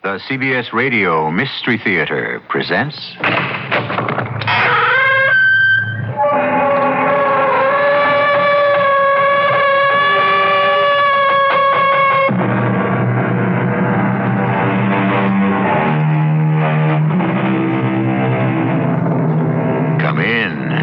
The CBS Radio Mystery Theater presents... Come in.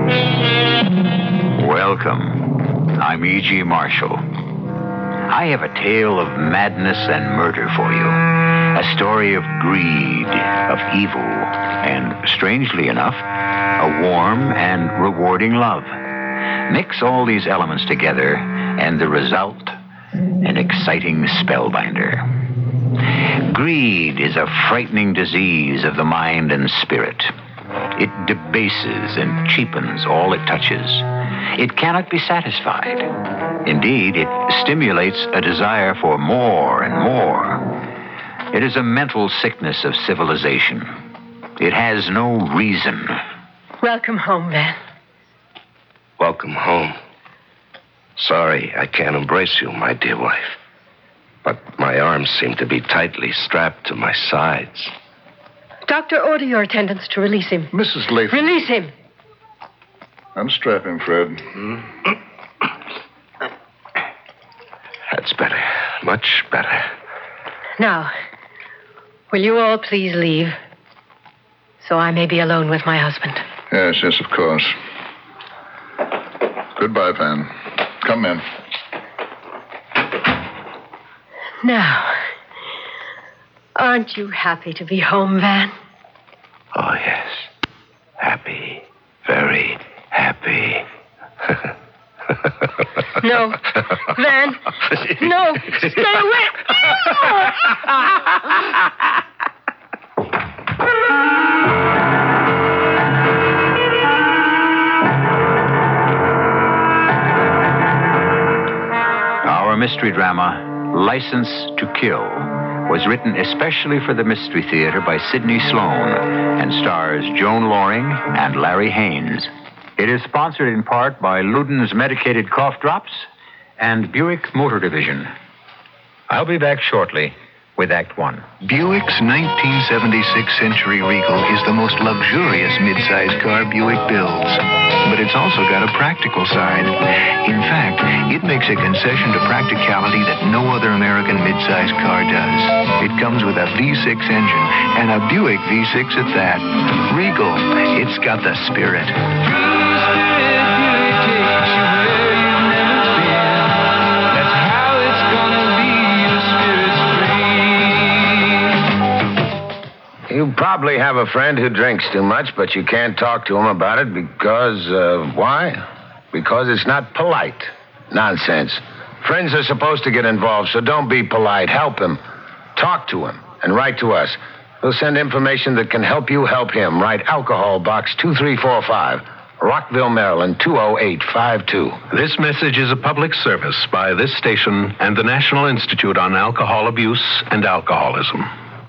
Welcome. I'm E.G. Marshall. I have a tale of madness and murder for you. A story of greed, of evil, and, strangely enough, a warm and rewarding love. Mix all these elements together, and the result, an exciting spellbinder. Greed is a frightening disease of the mind and spirit. It debases and cheapens all it touches. It cannot be satisfied. Indeed, it stimulates a desire for more and more. It is a mental sickness of civilization. It has no reason. Welcome home, Van. Welcome home. Sorry, I can't embrace you, my dear wife. But my arms seem to be tightly strapped to my sides. Doctor, order your attendants to release him. Mrs. Latham. Release him. Unstrap him, Fred. That's better. Much better. Now, will you all please leave? So I may be alone with my husband. Yes, of course. Goodbye, Van. Come in. Now, aren't you happy to be home, Van? Oh, yes. Happy. Very happy. No. Van. No. Stay away. Our mystery drama, License to Kill, was written especially for the Mystery Theater by Sidney Sloan and stars Joan Loring and Larry Haynes. It is sponsored in part by Luden's Medicated Cough Drops and Buick Motor Division. I'll be back shortly with Act One. Buick's 1976 Century Regal is the most luxurious midsize car Buick builds. But it's also got a practical side. In fact, it makes a concession to practicality that no other American midsize car does. It comes with a V6 engine, and a Buick V6 at that. Regal, it's got the spirit. You probably have a friend who drinks too much, but you can't talk to him about it because, why? Because it's not polite. Nonsense. Friends are supposed to get involved, so don't be polite. Help him. Talk to him and write to us. We'll send information that can help you help him. Write Alcohol Box 2345, Rockville, Maryland 20852. This message is a public service by this station and the National Institute on Alcohol Abuse and Alcoholism.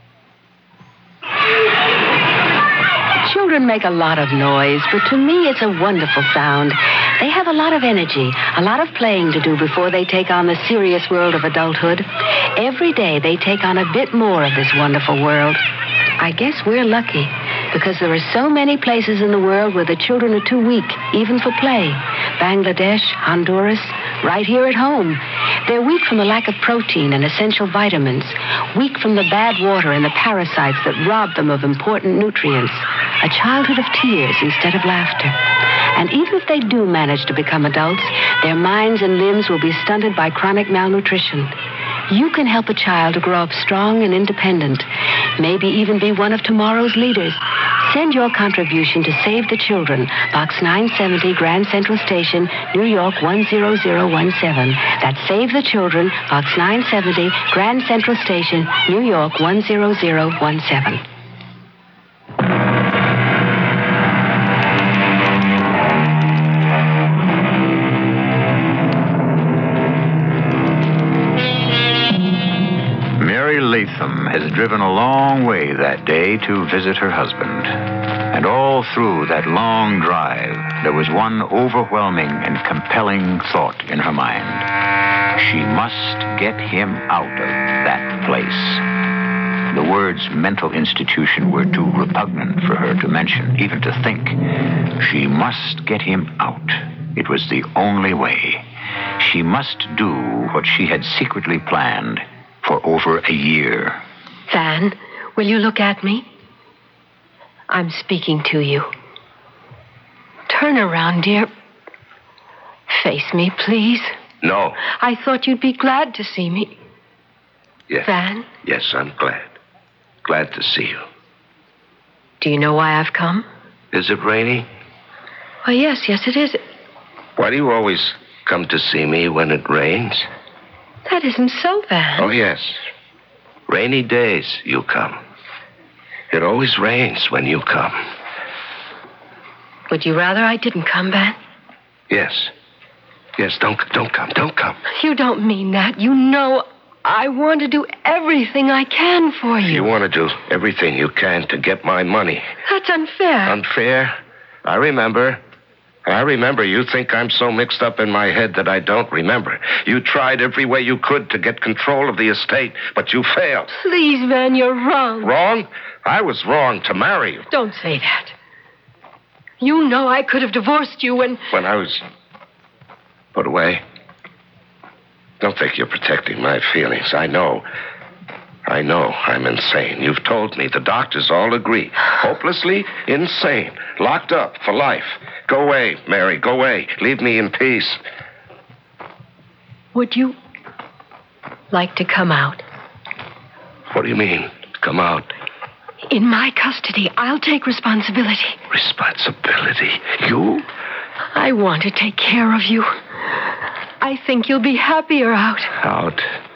Children make a lot of noise, but to me it's a wonderful sound. They have a lot of energy, a lot of playing to do before they take on the serious world of adulthood. Every day they take on a bit more of this wonderful world. I guess we're lucky, because there are so many places in the world where the children are too weak, even for play. Bangladesh, Honduras, right here at home. They're weak from the lack of protein and essential vitamins, weak from the bad water and the parasites that rob them of important nutrients. A childhood of tears instead of laughter. And even if they do manage to become adults, their minds and limbs will be stunted by chronic malnutrition. You can help a child to grow up strong and independent, maybe even be one of tomorrow's leaders. Send your contribution to Save the Children, Box 970, Grand Central Station, New York 10017. That's Save the Children, Box 970, Grand Central Station, New York 10017. Latham has driven a long way that day to visit her husband. And all through that long drive, there was one overwhelming and compelling thought in her mind. She must get him out of that place. The words mental institution were too repugnant for her to mention, even to think. She must get him out. It was the only way. She must do what she had secretly planned for over a year. Van, will you look at me? I'm speaking to you. Turn around, dear. Face me, please. No. I thought you'd be glad to see me. Yes. Van? Yes, I'm glad. Glad to see you. Do you know why I've come? Is it rainy? Oh, yes, it is. Why do you always come to see me when it rains? That isn't so, Van. Oh, yes. Rainy days, you come. It always rains when you come. Would you rather I didn't come, Van? Yes. Yes, don't come. You don't mean that. You know I want to do everything I can for you. You want to do everything you can to get my money. That's unfair. Unfair? I remember you think I'm so mixed up in my head that I don't remember. You tried every way you could to get control of the estate, but you failed. Please, Van, you're wrong. Wrong? I was wrong to marry you. Don't say that. You know I could have divorced you when I was put away. Don't think you're protecting my feelings. I know I'm insane. You've told me. The doctors all agree. Hopelessly insane. Locked up for life. Go away, Mary. Go away. Leave me in peace. Would you like to come out? What do you mean, come out? In my custody, I'll take responsibility. Responsibility? You? I want to take care of you. I think you'll be happier out. Out.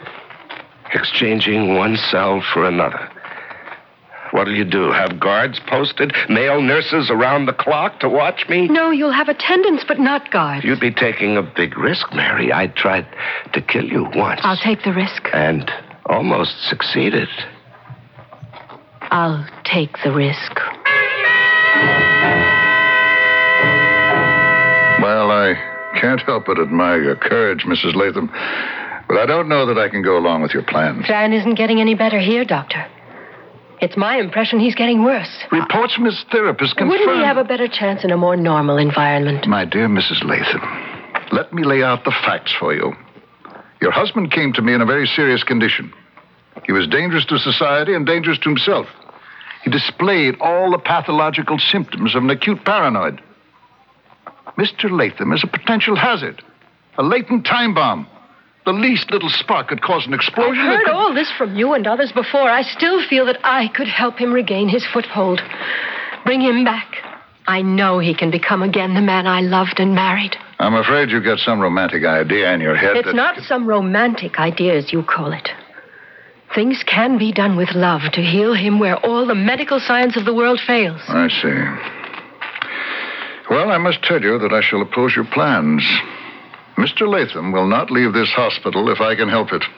Exchanging one cell for another. What'll you do? Have guards posted? Male nurses around the clock to watch me? No, you'll have attendants, but not guards. You'd be taking a big risk, Mary. I tried to kill you once. I'll take the risk. And almost succeeded. I'll take the risk. Well, I can't help but admire your courage, Mrs. Latham. But I don't know that I can go along with your plans. Van isn't getting any better here, Doctor. It's my impression he's getting worse. Reports from his therapist confirm... Wouldn't he have a better chance in a more normal environment? My dear Mrs. Latham, let me lay out the facts for you. Your husband came to me in a very serious condition. He was dangerous to society and dangerous to himself. He displayed all the pathological symptoms of an acute paranoid. Mr. Latham is a potential hazard, a latent time bomb. The least little spark could cause an explosion. I've heard all this from you and others before. I still feel that I could help him regain his foothold. Bring him back. I know he can become again the man I loved and married. I'm afraid you got some romantic idea in your head. It's not some romantic idea, as you call it. Things can be done with love to heal him where all the medical science of the world fails. I see. Well, I must tell you that I shall oppose your plans. Mr. Latham will not leave this hospital if I can help it.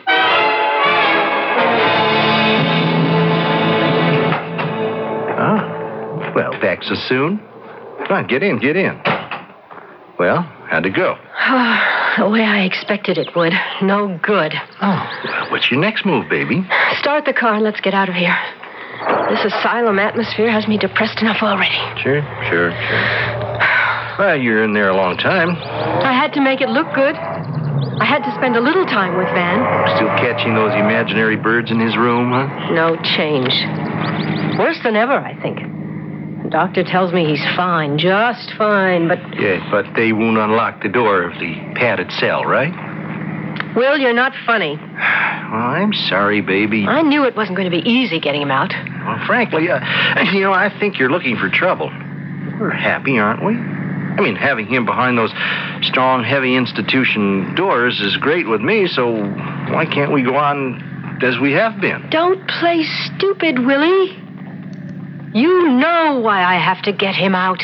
Ah, well, back so soon? Come on, get in. Well, how'd it go? The way I expected it would. No good. Oh, well, what's your next move, baby? Start the car and let's get out of here. This asylum atmosphere has me depressed enough already. Sure. Well, you're in there a long time. I had to make it look good. I had to spend a little time with Van. Still catching those imaginary birds in his room, huh? No change. Worse than ever, I think. The doctor tells me he's fine, just fine, but... Yeah, but they won't unlock the door of the padded cell, right? Will, you're not funny. Well, I'm sorry, baby. I knew it wasn't going to be easy getting him out. Well, frankly, I think you're looking for trouble. We're happy, aren't we? I mean, having him behind those strong, heavy institution doors is great with me, so why can't we go on as we have been? Don't play stupid, Willie. You know why I have to get him out.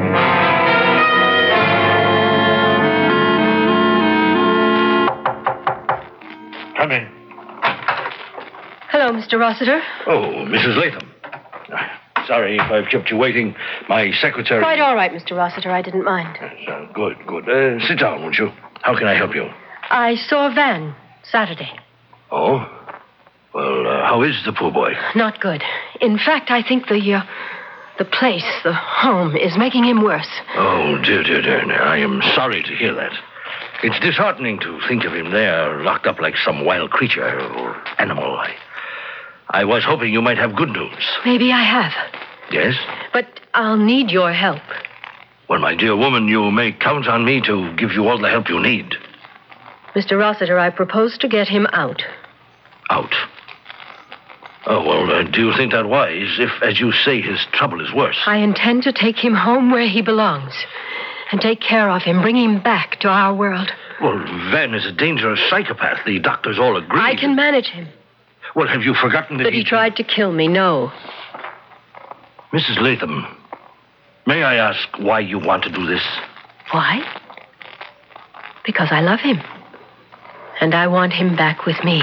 Come in. Hello, Mr. Rossiter. Oh, Mrs. Latham. Sorry if I've kept you waiting. My secretary... Quite all right, Mr. Rossiter. I didn't mind. Good. Sit down, won't you? How can I help you? I saw Van Saturday. Oh? Well, How is the poor boy? Not good. In fact, I think the place, the home, is making him worse. Oh, dear. I am sorry to hear that. It's disheartening to think of him there, locked up like some wild creature or animal. I was hoping you might have good news. Maybe I have. Yes? But I'll need your help. Well, my dear woman, you may count on me to give you all the help you need. Mr. Rossiter, I propose to get him out. Out? Oh, well, do you think that wise, if, as you say, his trouble is worse? I intend to take him home where he belongs and take care of him, bring him back to our world. Well, Van is a dangerous psychopath. The doctors all agree. I can manage him. Well, have you forgotten that he tried to kill me? No. Mrs. Latham, may I ask why you want to do this? Why? Because I love him. And I want him back with me.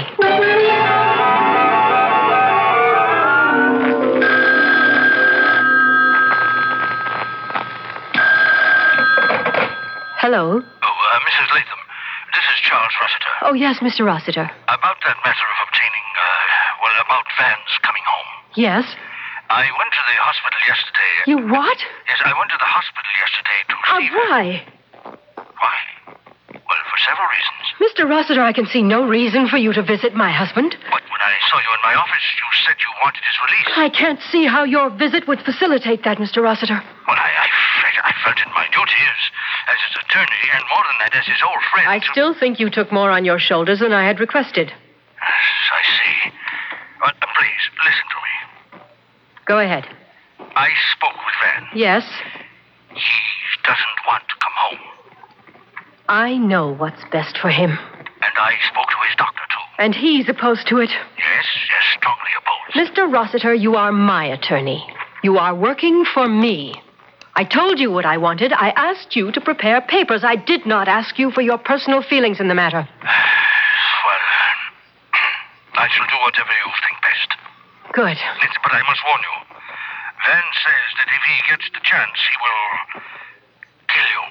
Hello? Oh, Mrs. Latham, this is Charles Rossiter. Oh, yes, Mr. Rossiter. About that matter of obtaining, about Van's coming home. Yes? I went to the hospital yesterday. You what? Yes, I went to the hospital yesterday to see why? Why? Well, for several reasons. Mr. Rossiter, I can see no reason for you to visit my husband. But when I saw you in my office, you said you wanted his release. I can't see how your visit would facilitate that, Mr. Rossiter. Well, I felt it my duty as his attorney, and more than that, as his old friend. I still think you took more on your shoulders than I had requested. Yes, I see. But please, listen to me. Go ahead. I spoke with Van. Yes? He doesn't want to come home. I know what's best for him. And I spoke to his doctor, too. And he's opposed to it? Yes, strongly opposed. Mr. Rossiter, you are my attorney. You are working for me. I told you what I wanted. I asked you to prepare papers. I did not ask you for your personal feelings in the matter. Well, I shall do whatever you think best. Good. But I must warn you. Van says that if he gets the chance, he will kill you.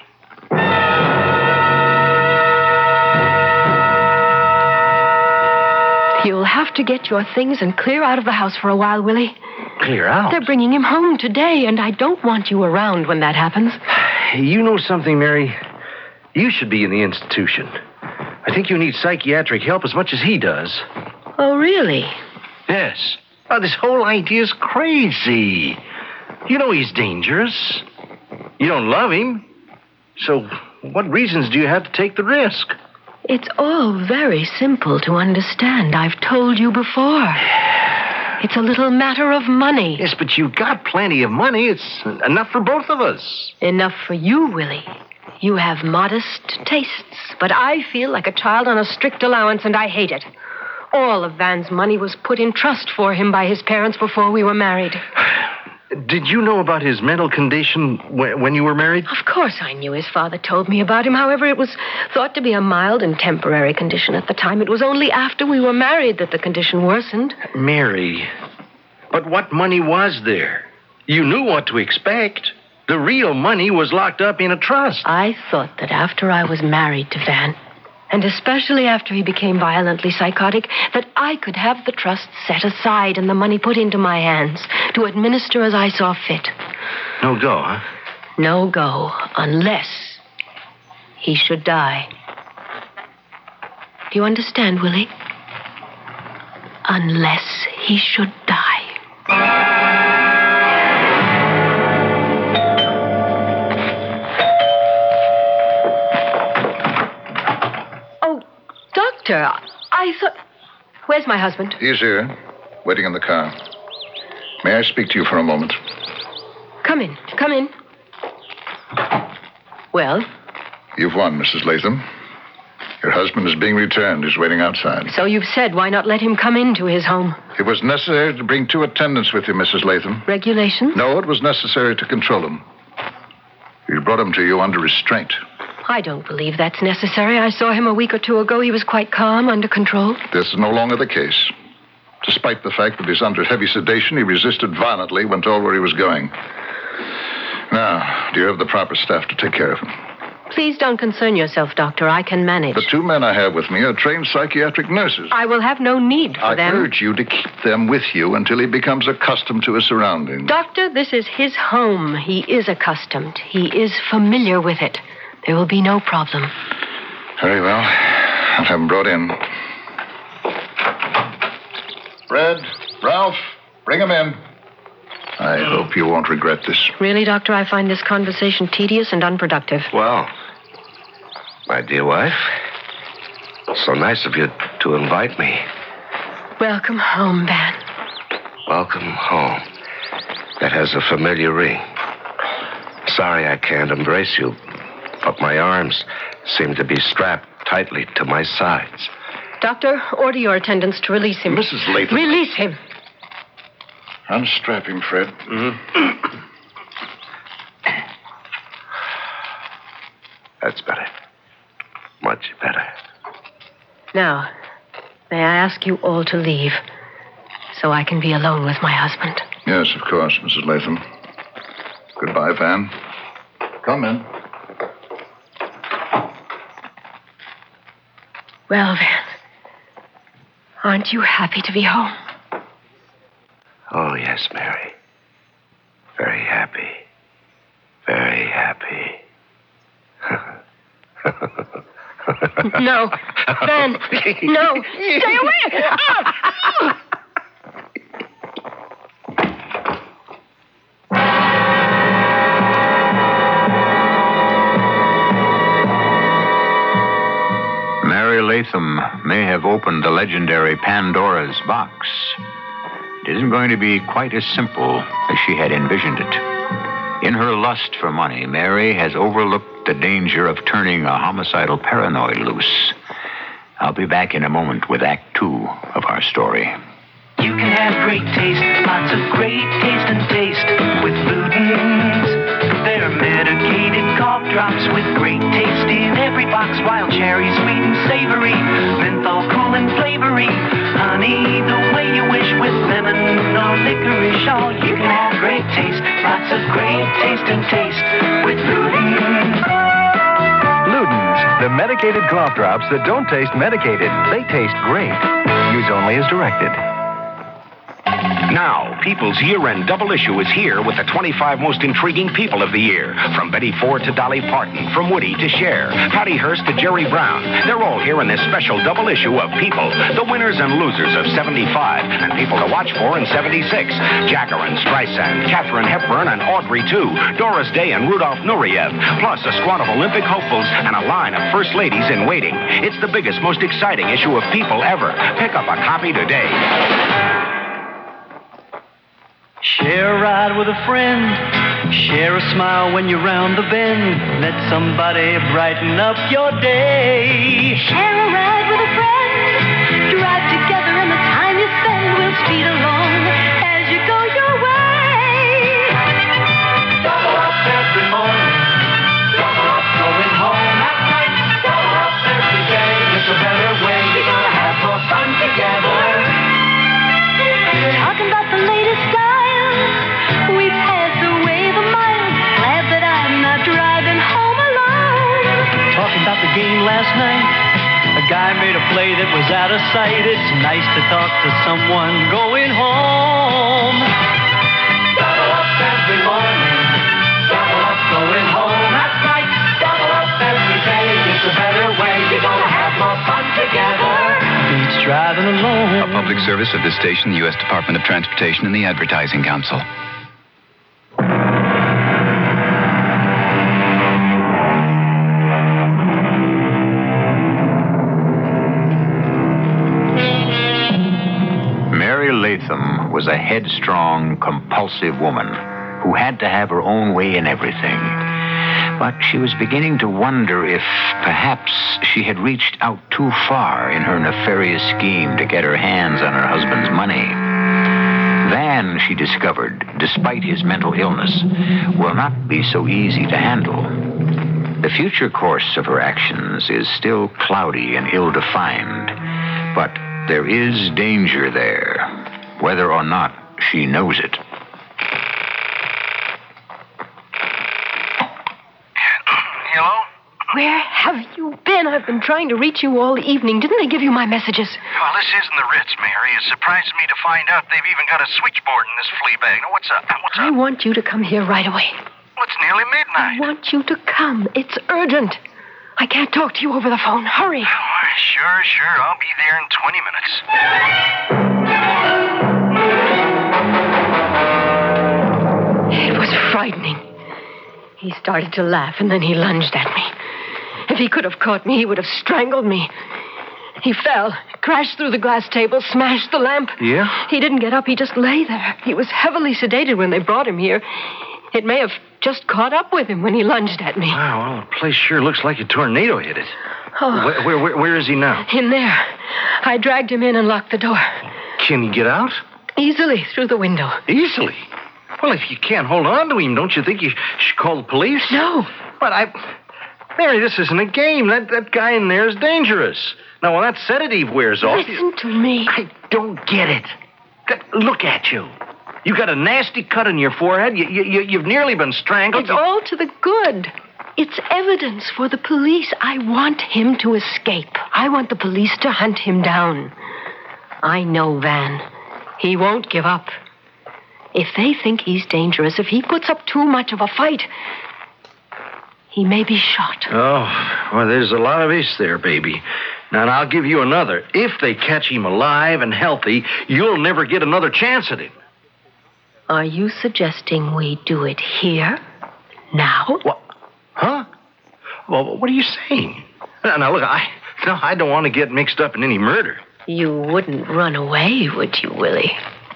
You'll have to get your things and clear out of the house for a while, Willie. Clear out? They're bringing him home today, and I don't want you around when that happens. You know something, Mary? You should be in the institution. I think you need psychiatric help as much as he does. Oh, really? Yes. Oh, this whole idea's crazy. You know he's dangerous. You don't love him. So what reasons do you have to take the risk? It's all very simple to understand. I've told you before. It's a little matter of money. Yes, but you've got plenty of money. It's enough for both of us. Enough for you, Willie. You have modest tastes, but I feel like a child on a strict allowance, and I hate it. All of Van's money was put in trust for him by his parents before we were married. Did you know about his mental condition when you were married? Of course I knew. His father told me about him. However, it was thought to be a mild and temporary condition at the time. It was only after we were married that the condition worsened. Mary, but what money was there? You knew what to expect. The real money was locked up in a trust. I thought that after I was married to Van, and especially after he became violently psychotic, that I could have the trust set aside and the money put into my hands to administer as I saw fit. No go, huh? No go, unless he should die. Do you understand, Willie? Unless he should die. Doctor, I thought... Where's my husband? He's here, waiting in the car. May I speak to you for a moment? Come in. Come in. Well? You've won, Mrs. Latham. Your husband is being returned. He's waiting outside. So you've said, why not let him come into his home? It was necessary to bring 2 attendants with you, Mrs. Latham. Regulations? No, it was necessary to control him. We brought him to you under restraint. I don't believe that's necessary. I saw him a week or 2 ago. He was quite calm, under control. This is no longer the case. Despite the fact that he's under heavy sedation, he resisted violently when told where he was going. Now, do you have the proper staff to take care of him? Please don't concern yourself, Doctor. I can manage. The 2 men I have with me are trained psychiatric nurses. I will have no need for them. I urge you to keep them with you until he becomes accustomed to his surroundings. Doctor, this is his home. He is accustomed. He is familiar with it. There will be no problem. Very well. I'll have him brought in. Fred, Ralph, bring him in. I hope you won't regret this. Really, Doctor, I find this conversation tedious and unproductive. Well, my dear wife, so nice of you to invite me. Welcome home, Van. Welcome home. That has a familiar ring. Sorry I can't embrace you, but my arms seem to be strapped tightly to my sides. Doctor, order your attendants to release him. Mrs. Latham. Release him. Unstrap him, Fred. Mm-hmm. That's better. Much better. Now, may I ask you all to leave so I can be alone with my husband? Yes, of course, Mrs. Latham. Goodbye, Van. Come in. Well, Van, aren't you happy to be home? Oh, yes, Mary. Very happy. Very happy. No. Van, no. Stay away! Mary Latham may have opened the legendary Pandora's box. It isn't going to be quite as simple as she had envisioned it. In her lust for money, Mary has overlooked the danger of turning a homicidal paranoid loose. I'll be back in a moment with Act 2 of our story. You can have great taste, lots of great taste and taste with Luden's. They're medicated cough drops with great taste in every box. Wild cherry, sweet and savory, menthol cool and flavory. Honey, the way you wish with lemon or licorice. Oh, you can have great taste, lots of great taste and taste with Luden's. Luden's, the medicated cough drops that don't taste medicated. They taste great. Use only as directed. Now, People's year-end double issue is here with the 25 most intriguing people of the year. From Betty Ford to Dolly Parton, from Woody to Cher, Patty Hearst to Jerry Brown. They're all here in this special double issue of People, the winners and losers of 75, and people to watch for in 76. Jacqueline Streisand, Katharine Hepburn, and Audrey, too. Doris Day and Rudolph Nureyev. Plus a squad of Olympic hopefuls and a line of first ladies in waiting. It's the biggest, most exciting issue of People ever. Pick up a copy today. Share a ride with a friend. Share a smile when you're round the bend. Let somebody brighten up your day. Share a ride with a friend. Drive together and the time you spend will speed along as you go your way. Double up every morning. Double up going home at night. Double up every day. It's a better way. You're gonna have more fun together. Talking about the latest style. We've passed away the miles. Glad that I'm not driving home alone. Talking about the game last night. A guy made a play that was out of sight. It's nice to talk to someone going home. Double up every morning. Double up going home at night. Double up every day. It's a better way. You're gonna have more fun together. Beats driving alone. A public service of this station, the U.S. Department of Transportation, and the Advertising Council. Mary Latham was a headstrong, compulsive woman who had to have her own way in everything. But she was beginning to wonder if perhaps she had reached out too far in her nefarious scheme to get her hands on her husband's money. Van, she discovered, despite his mental illness, will not be so easy to handle. The future course of her actions is still cloudy and ill-defined, but there is danger there, whether or not she knows it. Where have you been? I've been trying to reach you all evening. Didn't I give you my messages? Well, this isn't the Ritz, Mary. It surprises me to find out they've even got a switchboard in this flea bag. Now, what's up? I want you to come here right away. Well, it's nearly midnight. I want you to come. It's urgent. I can't talk to you over the phone. Hurry. Oh, sure. I'll be there in 20 minutes. It was frightening. He started to laugh, and then he lunged at me. If he could have caught me, he would have strangled me. He fell, crashed through the glass table, smashed the lamp. Yeah? He didn't get up. He just lay there. He was heavily sedated when they brought him here. It may have just caught up with him when he lunged at me. Wow, well, the place sure looks like a tornado hit it. Oh. Where is he now? In there. I dragged him in and locked the door. Can he get out? Easily, through the window. Easily? Well, if you can't hold on to him, don't you think you should call the police? No. But Mary, this isn't a game. That guy in there is dangerous. Now, when that sedative wears off... Listen to me. I don't get it. Look at you. You got a nasty cut on your forehead. You've nearly been strangled. It's all to the good. It's evidence for the police. I want him to escape. I want the police to hunt him down. I know Van. He won't give up. If they think he's dangerous, if he puts up too much of a fight, he may be shot. Oh, well, there's a lot of ifs there, baby. Now, and I'll give you another. If they catch him alive and healthy, you'll never get another chance at him. Are you suggesting we do it here? Now? What? Huh? Well, what are you saying? Now, look, I don't want to get mixed up in any murder. You wouldn't run away, would you, Willie?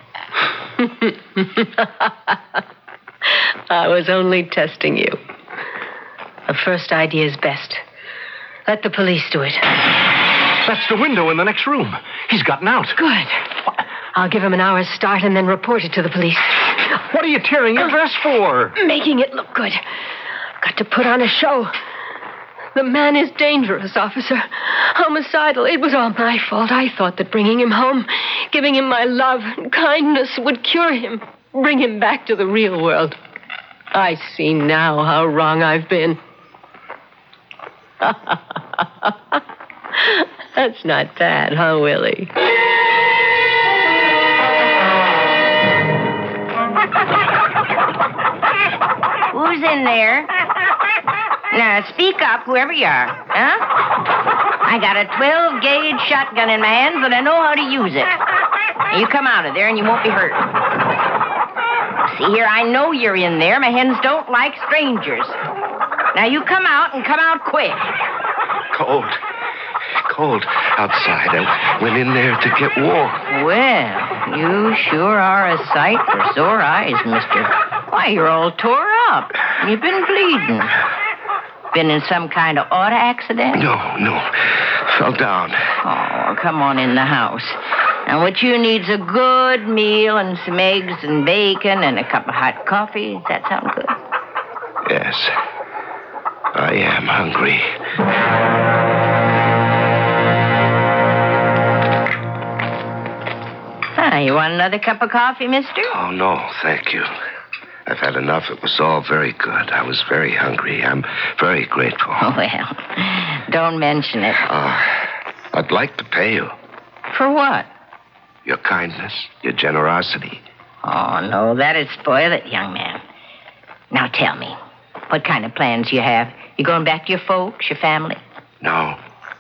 I was only testing you. The first idea is best. Let the police do it. That's the window in the next room. He's gotten out. Good. I'll give him an hour's start and then report it to the police. What are you tearing your dress for? Making it look good. Got to put on a show. The man is dangerous, officer. Homicidal. It was all my fault. I thought that bringing him home, giving him my love and kindness would cure him, bring him back to the real world. I see now how wrong I've been. That's not bad, huh, Willie? Who's in there? Now, speak up, whoever you are, huh? I got a 12-gauge shotgun in my hands, and I know how to use it. Now, you come out of there, and you won't be hurt. See here, I know you're in there. My hens don't like strangers. Now, you come out, and come out quick. Cold outside. I went in there to get warm. Well, you sure are a sight for sore eyes, mister. Why, you're all tore up. You've been bleeding. Been in some kind of auto accident? No. Fell down. Oh, come on in the house. And what you need's a good meal and some eggs and bacon and a cup of hot coffee. Does that sound good? Yes. I am hungry. You want another cup of coffee, mister? Oh, no, thank you. I've had enough. It was all very good. I was very hungry. I'm very grateful. Oh, well, don't mention it. I'd like to pay you. For what? Your kindness, your generosity. Oh, no, that'd spoil it, young man. Now tell me, what kind of plans you have? You going back to your folks, your family? No.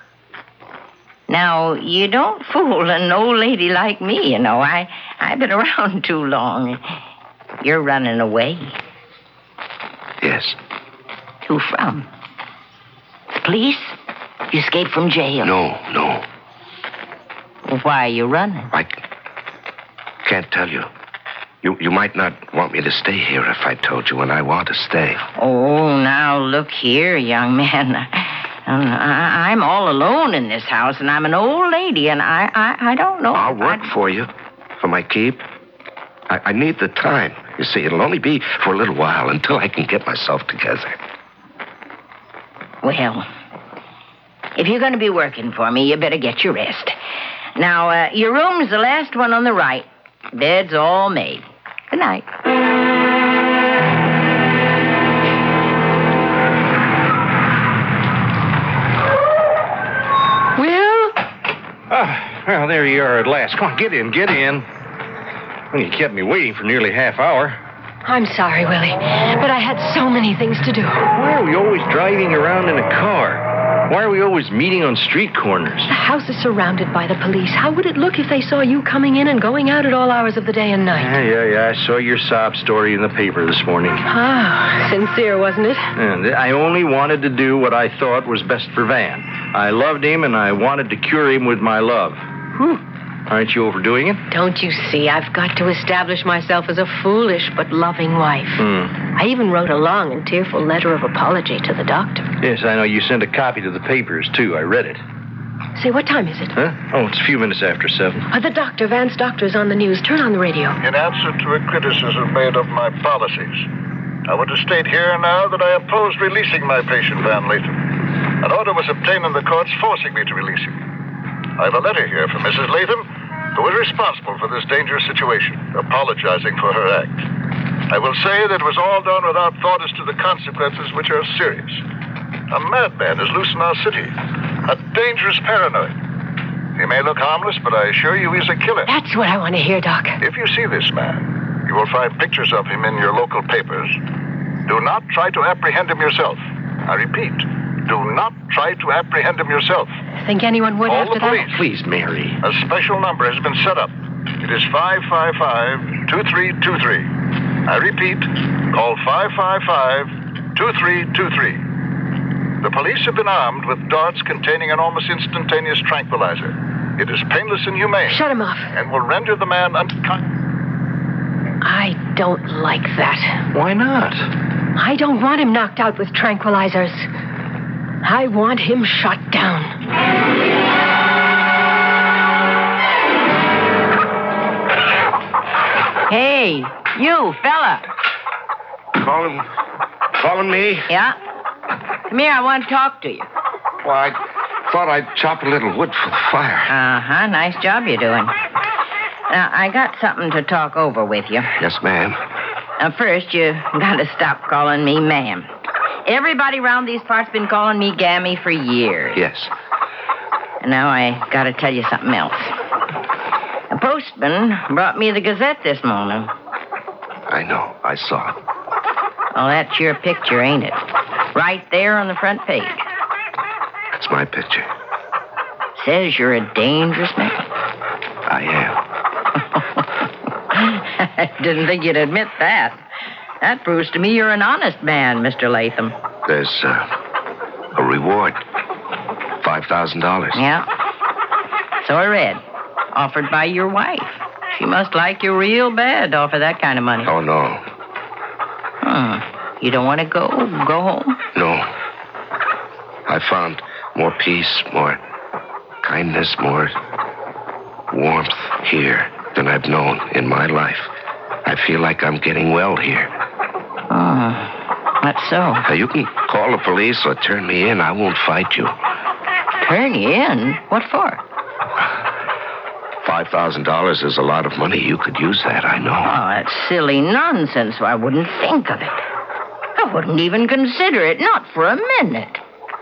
Now, you don't fool an old lady like me, you know. I've been around too long. You're running away. Yes. Who from? The police? You escaped from jail? No. Well, why are you running? I can't tell you. You might not want me to stay here if I told you, and I want to stay. Oh, now, look here, young man. I'm all alone in this house, and I'm an old lady, and I don't know. I'll work for you, for my keep. I need the time. You see, it'll only be for a little while until I can get myself together. Well, if you're going to be working for me, you better get your rest. Now, your room's the last one on the right. Bed's all made. Good night. Well, there you are at last. Come on, get in. Well, you kept me waiting for nearly half hour. I'm sorry, Willie, but I had so many things to do. Why are we always driving around in a car? Why are we always meeting on street corners? The house is surrounded by the police. How would it look if they saw you coming in and going out at all hours of the day and night? Yeah. I saw your sob story in the paper this morning. Ah, sincere, wasn't it? And I only wanted to do what I thought was best for Van. I loved him, and I wanted to cure him with my love. Aren't you overdoing it? Don't you see? I've got to establish myself as a foolish but loving wife. I even wrote a long and tearful letter of apology to the doctor. Yes, I know. You sent a copy to the papers, too. I read it. Say, what time is it? Huh? Oh, it's a few minutes after 7. The doctor, Van's doctor, is on the news. Turn on the radio. In answer to a criticism made of my policies, I want to state here now that I oppose releasing my patient, Van Latham. An order was obtained in the courts forcing me to release him. I have a letter here from Mrs. Latham, who is responsible for this dangerous situation, apologizing for her act. I will say that it was all done without thought as to the consequences, which are serious. A madman is loose in our city, a dangerous paranoid. He may look harmless, but I assure you he's a killer. That's what I want to hear, Doc. If you see this man, you will find pictures of him in your local papers. Do not try to apprehend him yourself. I repeat, do not try to apprehend him yourself. Think anyone would Call after the police. that? Please, Mary. A special number has been set up. It is 555-2323. I repeat, call 555-2323. The police have been armed with darts containing an almost instantaneous tranquilizer. It is painless and humane. Shut him off. And will render the man unconscious. I don't like that. Why not? I don't want him knocked out with tranquilizers. I want him shot down. Hey, you, fella. Calling me? Yeah? Come here, I want to talk to you. Well, I thought I'd chop a little wood for the fire. Uh-huh, nice job you're doing. Now, I got something to talk over with you. Yes, ma'am. First, you gotta stop calling me ma'am. Everybody around these parts been calling me Gammy for years. Yes. And now I gotta tell you something else. A postman brought me the Gazette this morning. I know. I saw it. Well, that's your picture, ain't it? Right there on the front page. That's my picture. Says you're a dangerous man. I am. I didn't think you'd admit that. That proves to me you're an honest man, Mr. Latham. There's a reward. $5,000. Yeah. So I read. Offered by your wife. She must like you real bad to offer that kind of money. Oh, no. You don't want to go home? No. I found more peace, more kindness, more warmth here than I've known in my life. I feel like I'm getting well here. Oh, that's so. Now, you can call the police or turn me in. I won't fight you. Turn you in? What for? $5,000 is a lot of money. You could use that, I know. Oh, that's silly nonsense. I wouldn't think of it. I wouldn't even consider it, not for a minute.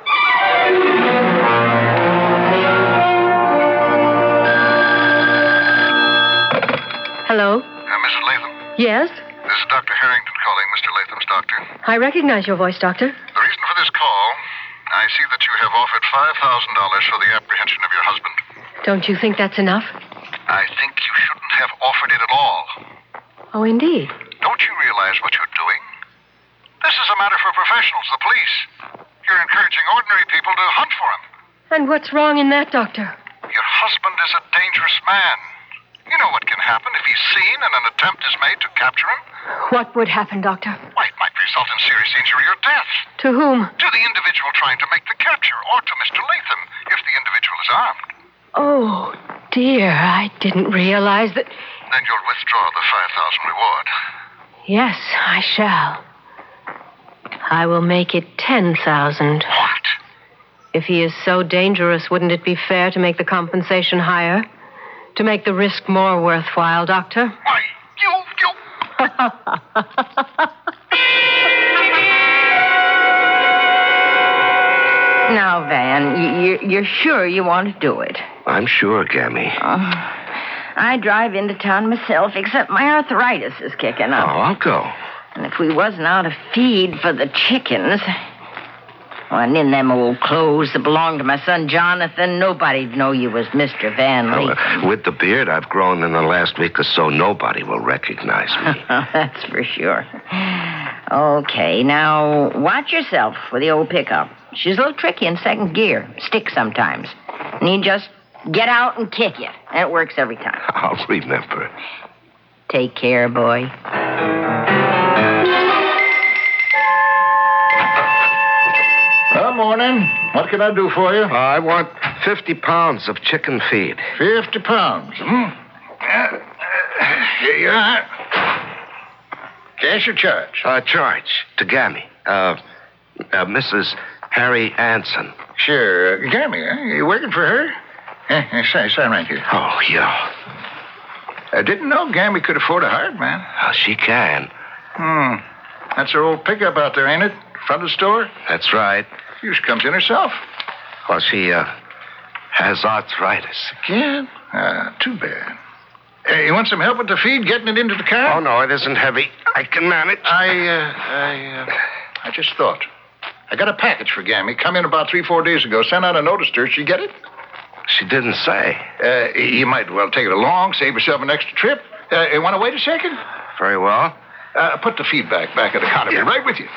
Hello? Mrs. Latham, Yes? this is Dr. Harrington calling, Mr. Latham's doctor. I recognize your voice, Doctor. The reason for this call, I see that you have offered $5,000 for the apprehension of your husband. Don't you think that's enough? I think you shouldn't have offered it at all. Oh, indeed. Don't you realize what you're doing? This is a matter for professionals, the police. You're encouraging ordinary people to hunt for him. And what's wrong in that, Doctor? Your husband is a dangerous man. You know what can happen if he's seen and an attempt is made to capture him? What would happen, Doctor? Why, it might result in serious injury or death. To whom? To the individual trying to make the capture, or to Mr. Latham, if the individual is armed. Oh, dear. I didn't realize that. Then you'll withdraw the $5,000 reward. Yes, I shall. I will make it 10,000. What? If he is so dangerous, wouldn't it be fair to make the compensation higher? To make the risk more worthwhile, Doctor? Why, you... Now, Van, you're sure you want to do it? I'm sure, Gammy. I drive into town myself, except my arthritis is kicking up. Oh, I'll go. And if we wasn't out of feed for the chickens, and in them old clothes that belonged to my son Jonathan, nobody'd know you was Mr. Van Lee. With the beard I've grown in the last week or so, nobody will recognize me. That's for sure. Okay, now watch yourself with the old pickup. She's a little tricky in second gear. Sticks sometimes. And you just get out and kick it. And it works every time. I'll remember. Take care, boy. Morning. What can I do for you? I want 50 pounds of chicken feed. 50 pounds, here you are. Cash or charge? Charge to Gammy. Mrs. Harry Anson. Sure. Gammy, you working for her? Sign right here. Oh, yeah. I didn't know Gammy could afford a hired man. Oh, she can. That's her old pickup out there, ain't it? Front of the store? That's right. She comes in herself. Well, she has arthritis. Again? Too bad. You want some help with the feed, getting it into the car? Oh, no, it isn't heavy. I can manage. I just thought. I got a package for Gammy. Come in about 3-4 days ago. Sent out a notice to her. She get it? She didn't say. You might well take it along, save yourself an extra trip. You want to wait a second? Very well. Put the feed back at the counter. Yeah. Right with you.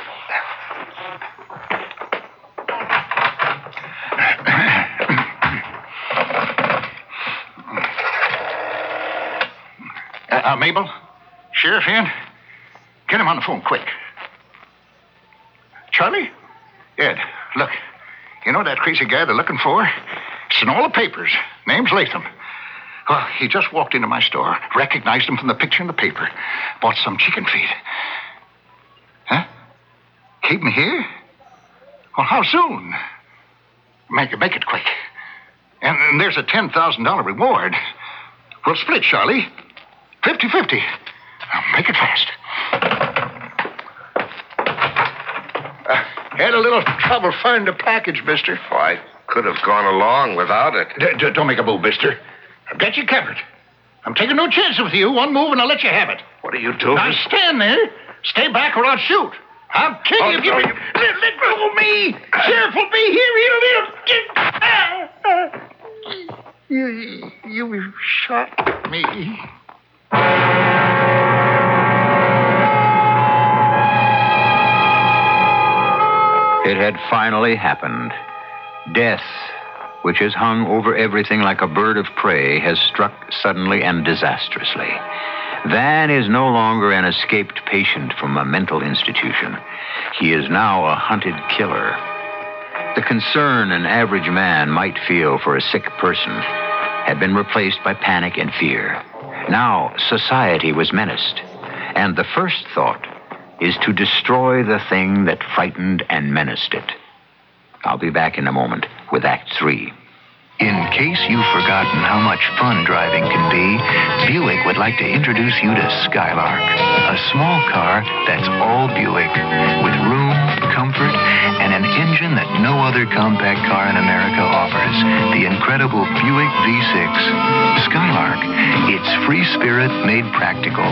Mabel? Sheriff in? Get him on the phone, quick. Charlie? Ed, look. You know that crazy guy they're looking for? It's in all the papers. Name's Latham. Well, he just walked into my store, recognized him from the picture in the paper, bought some chicken feed. Huh? Keep him here? Well, how soon? Make it quick. And there's a $10,000 reward. We'll split, Charlie. 50-50. Make it fast. Had a little trouble finding the package, mister. Oh, I could have gone along without it. Don't make a move, mister. I've got you covered. I'm taking no chances with you. One move and I'll let you have it. What are you doing? Now stand there. Stay back or I'll shoot. I'll kill you. No, Let go of me. Sheriff will be here. You shot me. It had finally happened. Death, which has hung over everything like a bird of prey, has struck suddenly and disastrously. Van is no longer an escaped patient from a mental institution. He is now a hunted killer. The concern an average man might feel for a sick person had been replaced by panic and fear. Now, society was menaced, and the first thought is to destroy the thing that frightened and menaced it. I'll be back in a moment with Act 3. In case you've forgotten how much fun driving can be, Buick would like to introduce you to Skylark, a small car that's all Buick, with room, comfort, and an engine that no other compact car in America offers, the incredible Buick V6. Skylark, it's free spirit made practical.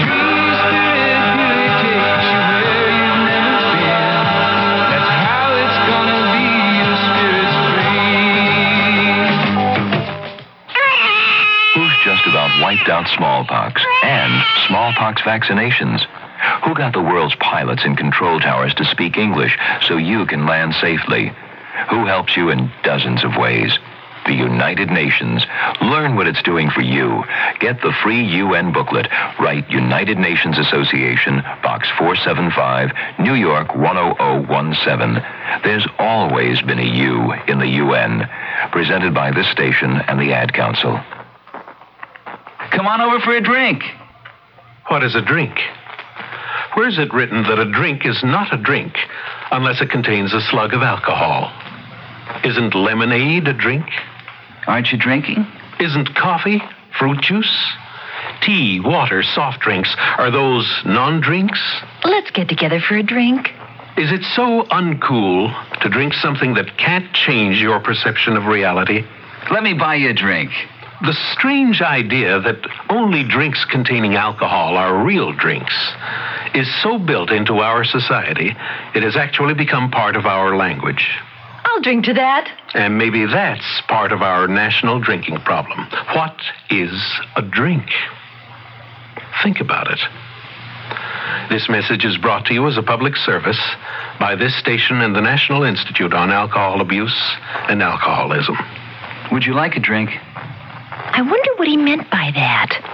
Wiped out smallpox and smallpox vaccinations? Who got the world's pilots in control towers to speak English so you can land safely? Who helps you in dozens of ways? The United Nations. Learn what it's doing for you. Get the free UN booklet. Write United Nations Association, Box 475, New York 10017. There's always been a U in the UN. Presented by this station and the Ad Council. Come on over for a drink. What is a drink? Where is it written that a drink is not a drink unless it contains a slug of alcohol? Isn't lemonade a drink? Aren't you drinking? Isn't coffee fruit juice? Tea, water, soft drinks, are those non-drinks? Let's get together for a drink. Is it so uncool to drink something that can't change your perception of reality? Let me buy you a drink. The strange idea that only drinks containing alcohol are real drinks is so built into our society, it has actually become part of our language. I'll drink to that. And maybe that's part of our national drinking problem. What is a drink? Think about it. This message is brought to you as a public service by this station and the National Institute on Alcohol Abuse and Alcoholism. Would you like a drink? I wonder what he meant by that.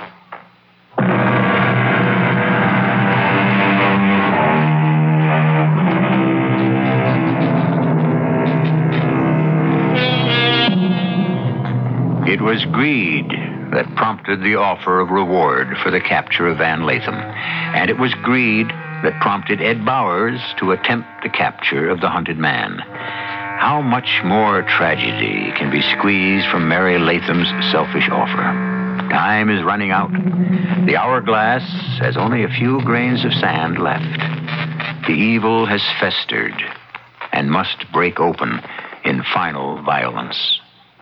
It was greed that prompted the offer of reward for the capture of Van Latham. And it was greed that prompted Ed Bowers to attempt the capture of the hunted man. How much more tragedy can be squeezed from Mary Latham's selfish offer? Time is running out. The hourglass has only a few grains of sand left. The evil has festered and must break open in final violence.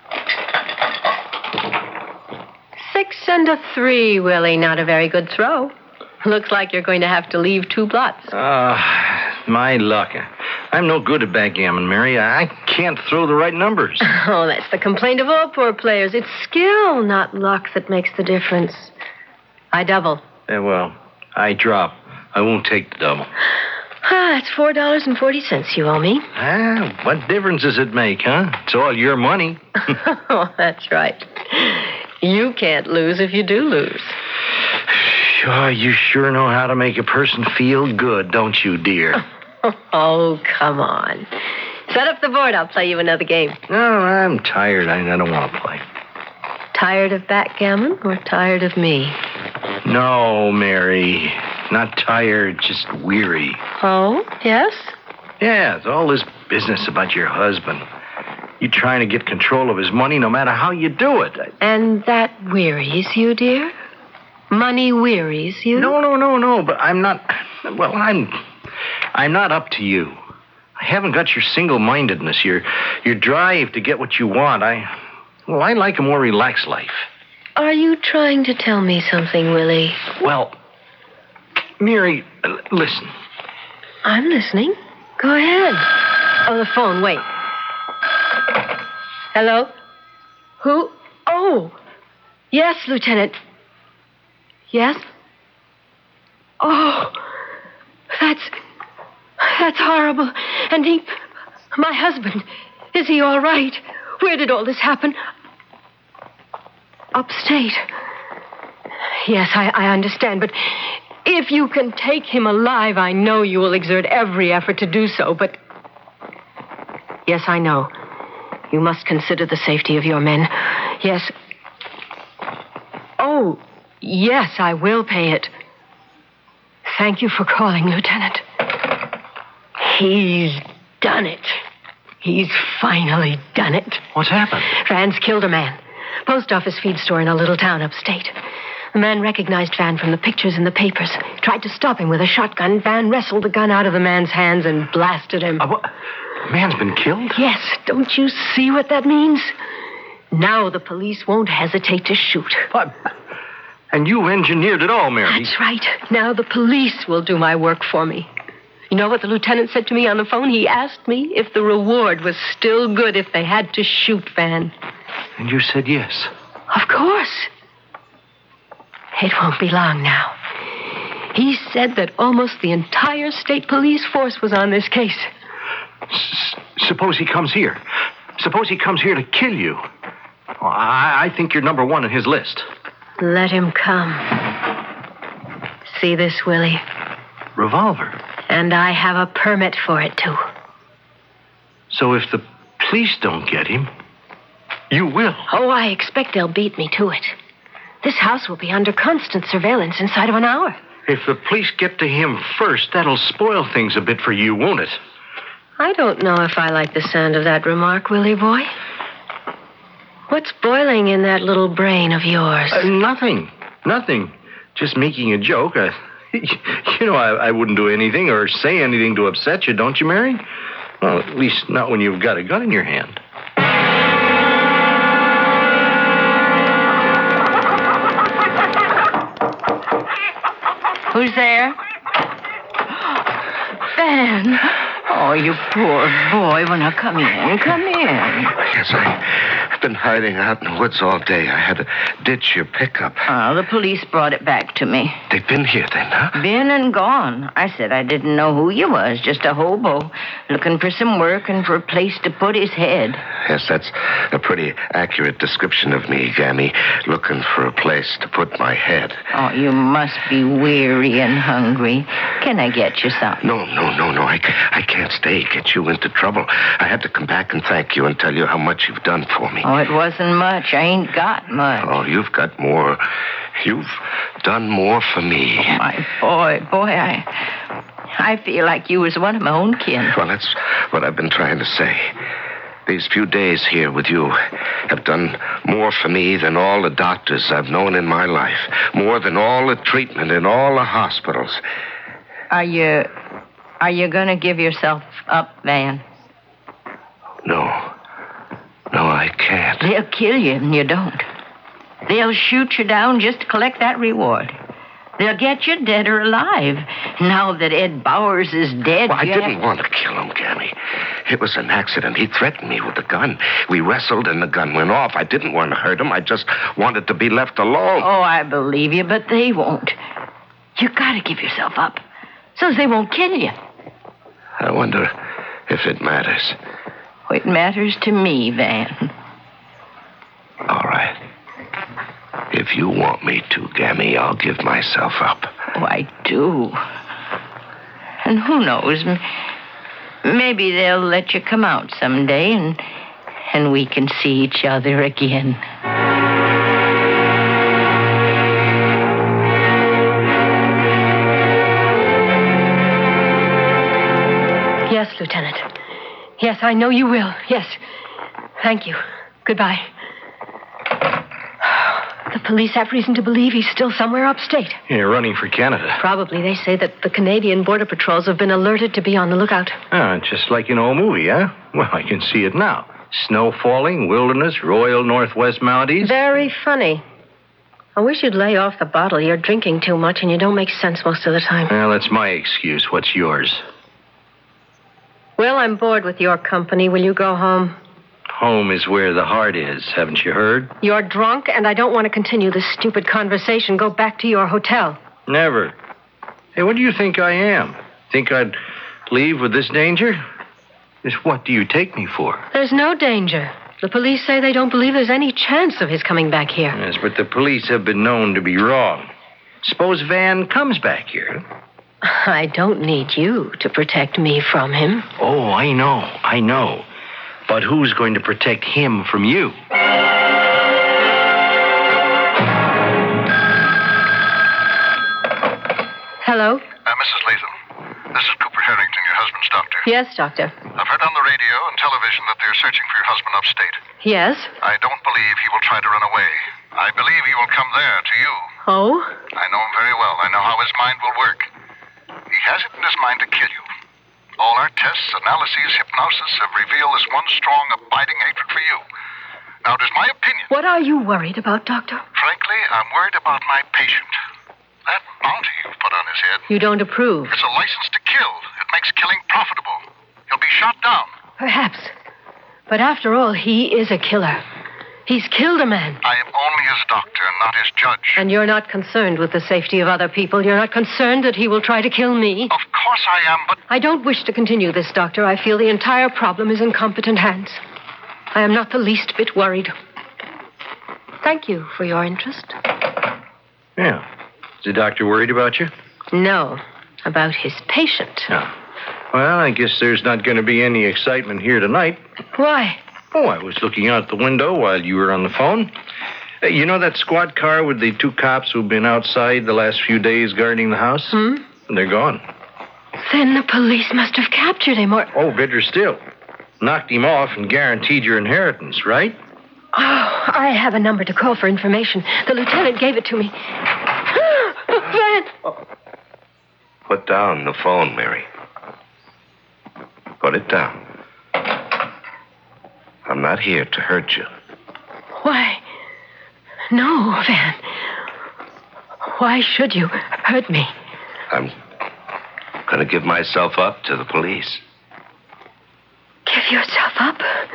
6 and a 3, Willie. Not a very good throw. Looks like you're going to have to leave 2 blots. My luck. I'm no good at backgammon, Mary. I can't throw the right numbers. Oh, that's the complaint of all poor players. It's skill, not luck, that makes the difference. I double. Well, I drop. I won't take the double. That's $4.40 you owe me. What difference does it make, huh? It's all your money. Oh, that's right. You can't lose if you do lose. Sure, you sure know how to make a person feel good, don't you, dear? Oh, come on. Set up the board. I'll play you another game. No, I'm tired. I don't want to play. Tired of backgammon or tired of me? No, Mary. Not tired, just weary. Oh, yes? Yeah, it's all this business about your husband. You trying to get control of his money no matter how you do it. And that wearies you, dear? Money wearies you? No, but I'm not... Well, I'm not up to you. I haven't got your single-mindedness, your drive to get what you want. I like a more relaxed life. Are you trying to tell me something, Willie? Well, Mary, listen. I'm listening. Go ahead. Oh, the phone. Wait. Hello? Who? Oh. Yes, Lieutenant. Yes? Oh. That's horrible. And my husband, is he all right? Where did all this happen? Upstate. Yes, I understand, but if you can take him alive, I know you will exert every effort to do so, but... Yes, I know. You must consider the safety of your men. Yes. Oh, yes, I will pay it. Thank you for calling, Lieutenant. He's done it. He's finally done it. What's happened? Van's killed a man. Post office feed store in a little town upstate. The man recognized Van from the pictures in the papers. Tried to stop him with a shotgun. Van wrestled the gun out of the man's hands and blasted him. Man's been killed? Yes. Don't you see what that means? Now the police won't hesitate to shoot. And you engineered it all, Mary. That's right. Now the police will do my work for me. You know what the lieutenant said to me on the phone? He asked me if the reward was still good if they had to shoot Van. And you said yes. Of course. It won't be long now. He said that almost the entire state police force was on this case. Suppose he comes here. Suppose he comes here to kill you. Well, I think you're number one on his list. Let him come. See this, Willie? Revolver. And I have a permit for it, too. So if the police don't get him, you will. Oh, I expect they'll beat me to it. This house will be under constant surveillance inside of an hour. If the police get to him first, that'll spoil things a bit for you, won't it? I don't know if I like the sound of that remark, Willie boy. What's boiling in that little brain of yours? Nothing. Just making a joke. I wouldn't do anything or say anything to upset you, don't you, Mary? Well, at least not when you've got a gun in your hand. Who's there? Van. Oh, you poor boy. Well, now come in. Come in. Yes, I've been hiding out in the woods all day. I had to ditch your pickup. Oh, the police brought it back to me. They've been here then, huh? Been and gone. I said I didn't know who you was. Just a hobo looking for some work and for a place to put his head. Yes, that's a pretty accurate description of me, Gammy. Looking for a place to put my head. Oh, you must be weary and hungry. Can I get you something? No. I can't stay. Get you into trouble. I had to come back and thank you and tell you how much you've done for me. Oh, it wasn't much. I ain't got much. Oh, you've got more. You've done more for me. Oh, my boy, I feel like you was one of my own kin. Well, that's what I've been trying to say. These few days here with you have done more for me than all the doctors I've known in my life. More than all the treatment in all the hospitals. Are you going to give yourself up, Van? No, I can't. They'll kill you and you don't. They'll shoot you down just to collect that reward. They'll get you dead or alive. Now that Ed Bowers is dead, Well, I didn't want to kill him, Gammy. It was an accident. He threatened me with a gun. We wrestled and the gun went off. I didn't want to hurt him. I just wanted to be left alone. Oh, I believe you, but they won't. You gotta give yourself up so they won't kill you. I wonder if it matters. Oh, it matters to me, Van. All right. If you want me to, Gammy, I'll give myself up. Oh, I do. And who knows? Maybe they'll let you come out someday and we can see each other again. Yes, Lieutenant. Yes, I know you will. Yes. Thank you. Goodbye. The police have reason to believe he's still somewhere upstate. You're running for Canada. Probably. They say that the Canadian Border Patrols have been alerted to be on the lookout. Just like an old movie, huh? Well, I can see it now. Snow falling, wilderness, Royal Northwest Mounties. Very funny. I wish you'd lay off the bottle. You're drinking too much and you don't make sense most of the time. Well, that's my excuse. What's yours? Well, I'm bored with your company. Will you go home? Home is where the heart is, haven't you heard? You're drunk, and I don't want to continue this stupid conversation. Go back to your hotel. Never. Hey, what do you think I am? Think I'd leave with this danger? Just what do you take me for? There's no danger. The police say they don't believe there's any chance of his coming back here. Yes, but the police have been known to be wrong. Suppose Van comes back here. I don't need you to protect me from him. Oh, I know. But who's going to protect him from you? Hello? Mrs. Latham, this is Cooper Harrington, your husband's doctor. Yes, doctor. I've heard on the radio and television that they're searching for your husband upstate. Yes? I don't believe he will try to run away. I believe he will come there to you. Oh? I know him very well. I know how his mind will work. He has it in his mind to kill you. All our tests, analyses, hypnosis have revealed this one strong, abiding hatred for you. Now, it is my opinion. What are you worried about, Doctor? Frankly, I'm worried about my patient. That bounty you've put on his head. You don't approve. It's a license to kill. It makes killing profitable. He'll be shot down. Perhaps. But after all, he is a killer. He's killed a man. I am only his doctor, not his judge. And you're not concerned with the safety of other people. You're not concerned that he will try to kill me. Of course I am, but... I don't wish to continue this, Doctor. I feel the entire problem is in competent hands. I am not the least bit worried. Thank you for your interest. Yeah. Is the doctor worried about you? No, about his patient. No. Well, I guess there's not going to be any excitement here tonight. Why? Oh, I was looking out the window while you were on the phone. You know that squad car with the 2 cops who've been outside the last few days guarding the house? They're gone. Then the police must have captured him, or... Oh, better still. Knocked him off and guaranteed your inheritance, right? Oh, I have a number to call for information. The lieutenant gave it to me. Van! Put down the phone, Mary. Put it down. I'm not here to hurt you. Why? No, Van. Why should you hurt me? I'm going to give myself up to the police. Give yourself up?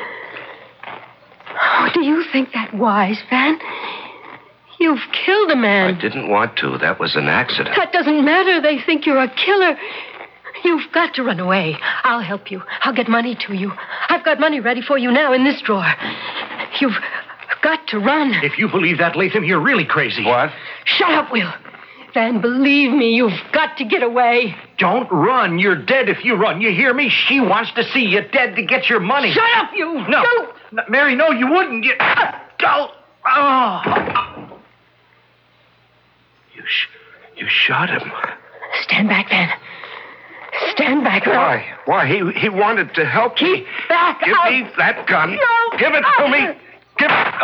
Oh, do you think that wise, Van? You've killed a man. I didn't want to. That was an accident. That doesn't matter. They think you're a killer. You've got to run away. I'll help you. I'll get money to you. I've got money ready for you now in this drawer. You've got to run. If you believe that, Latham, you're really crazy. What? Shut up, Will. Van, believe me, you've got to get away. Don't run. You're dead if you run. You hear me? She wants to see you dead to get your money. Shut up, you! No. Mary, no, you wouldn't. Don't. Oh. You shot him. Stand back, Van. Stand back. Why? Why? He wanted to help me. Keep back. Give me that gun. No. Give it to me. Give it.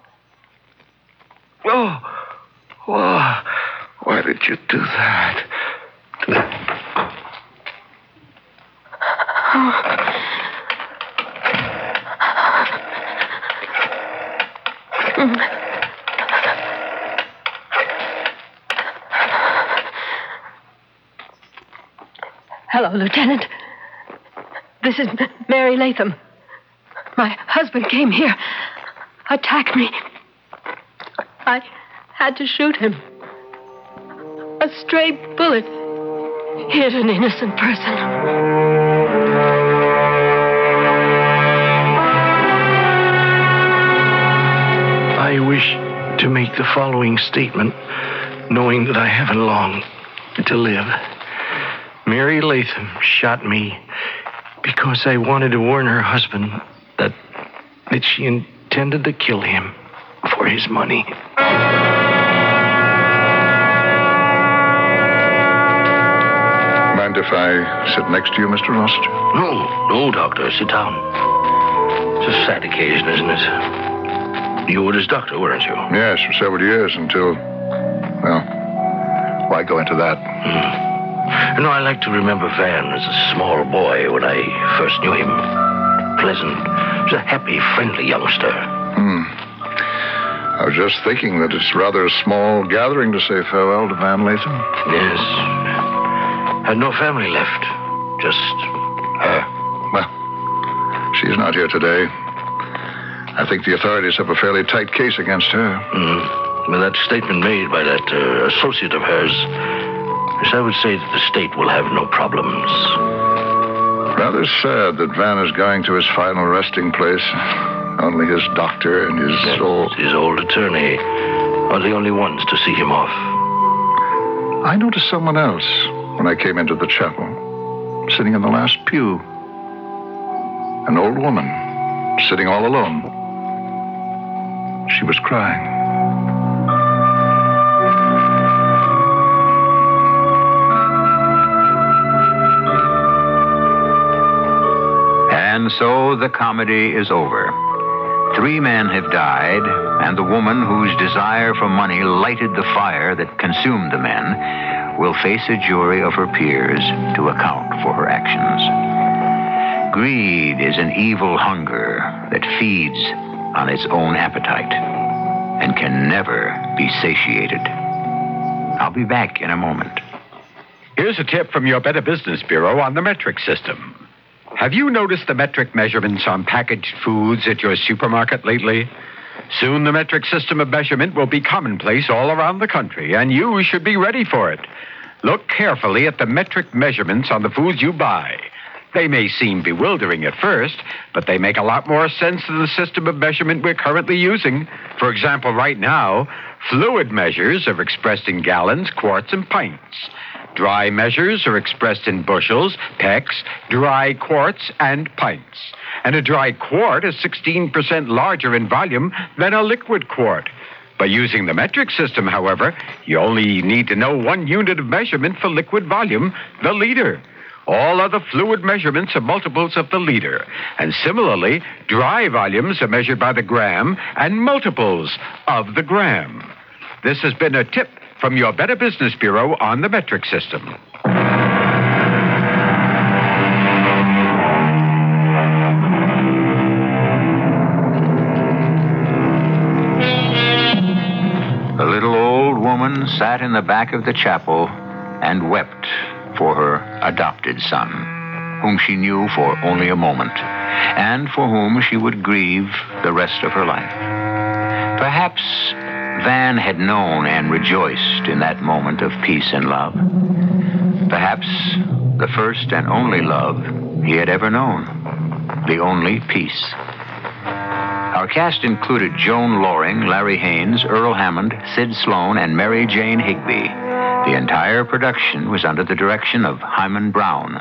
Oh. Why did you do that? Hello, Lieutenant. This is Mary Latham. My husband came here, attacked me. I had to shoot him. A stray bullet hit an innocent person. I wish to make the following statement, knowing that I haven't long to live. Mary Latham shot me because I wanted to warn her husband that she intended to kill him for his money. Mind if I sit next to you, Mr. Rossiter? No, Doctor. Sit down. It's a sad occasion, isn't it? You were his doctor, weren't you? Yes, for several years until, well, why go into that? You know, I like to remember Van as a small boy when I first knew him. Pleasant. He was a happy, friendly youngster. I was just thinking that it's rather a small gathering to say farewell to Van Latham. Yes. Had no family left. Just her. Well, she's not here today. I think the authorities have a fairly tight case against her. With that statement made by that associate of hers, yes, I would say that the state will have no problems. Rather sad that Van is going to his final resting place. Only his doctor and his old attorney are the only ones to see him off. I noticed someone else when I came into the chapel, sitting in the last pew. An old woman, sitting all alone. She was crying. And so the comedy is over. 3 men have died, and the woman whose desire for money lighted the fire that consumed the men will face a jury of her peers to account for her actions. Greed is an evil hunger that feeds on its own appetite and can never be satiated. I'll be back in a moment. Here's a tip from your Better Business Bureau on the metric system. Have you noticed the metric measurements on packaged foods at your supermarket lately? Soon the metric system of measurement will be commonplace all around the country, and you should be ready for it. Look carefully at the metric measurements on the foods you buy. They may seem bewildering at first, but they make a lot more sense than the system of measurement we're currently using. For example, right now, fluid measures are expressed in gallons, quarts, and pints. Dry measures are expressed in bushels, pecks, dry quarts, and pints. And a dry quart is 16% larger in volume than a liquid quart. By using the metric system, however, you only need to know 1 unit of measurement for liquid volume, the liter. All other fluid measurements are multiples of the liter. And similarly, dry volumes are measured by the gram and multiples of the gram. This has been a tip from your Better Business Bureau on the metric system. The little old woman sat in the back of the chapel and wept for her adopted son, whom she knew for only a moment, and for whom she would grieve the rest of her life. Perhaps Van had known and rejoiced in that moment of peace and love. Perhaps the first and only love he had ever known. The only peace. Our cast included Joan Loring, Larry Haynes, Earl Hammond, Sid Sloan, and Mary Jane Higby. The entire production was under the direction of Hyman Brown.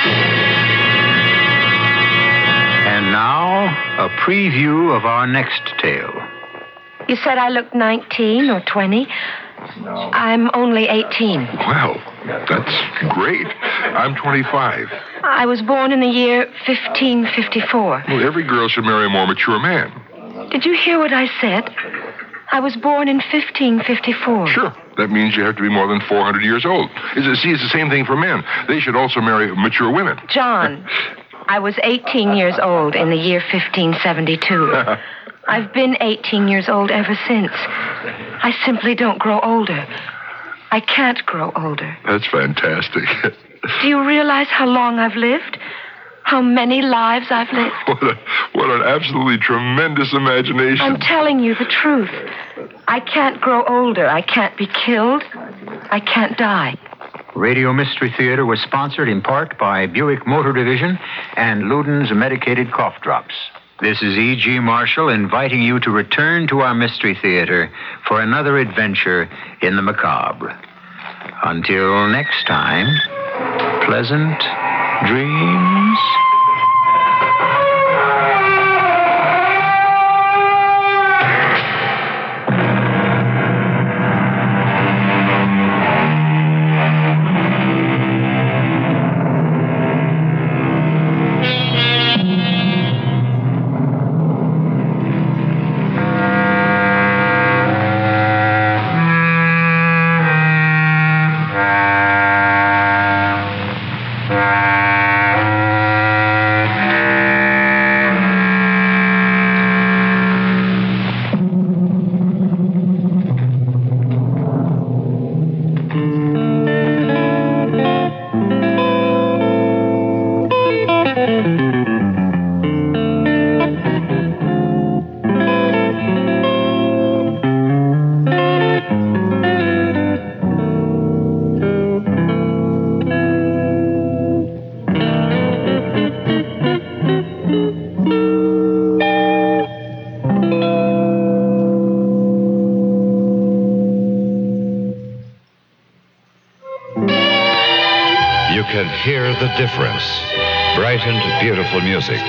And now, a preview of our next tale. You said I looked 19 or 20. I'm only 18. Well, that's great. I'm 25. I was born in the year 1554. Well, every girl should marry a more mature man. Did you hear what I said? I was born in 1554. Sure. That means you have to be more than 400 years old. It's the same thing for men. They should also marry mature women. John, I was 18 years old in the year 1572. I've been 18 years old ever since. I simply don't grow older. I can't grow older. That's fantastic. Do you realize how long I've lived? How many lives I've lived? What an absolutely tremendous imagination. I'm telling you the truth. I can't grow older. I can't be killed. I can't die. Radio Mystery Theater was sponsored in part by Buick Motor Division and Luden's Medicated Cough Drops. This is E.G. Marshall inviting you to return to our Mystery Theater for another adventure in the macabre. Until next time, pleasant dreams. Hear the difference. Brightened, beautiful music.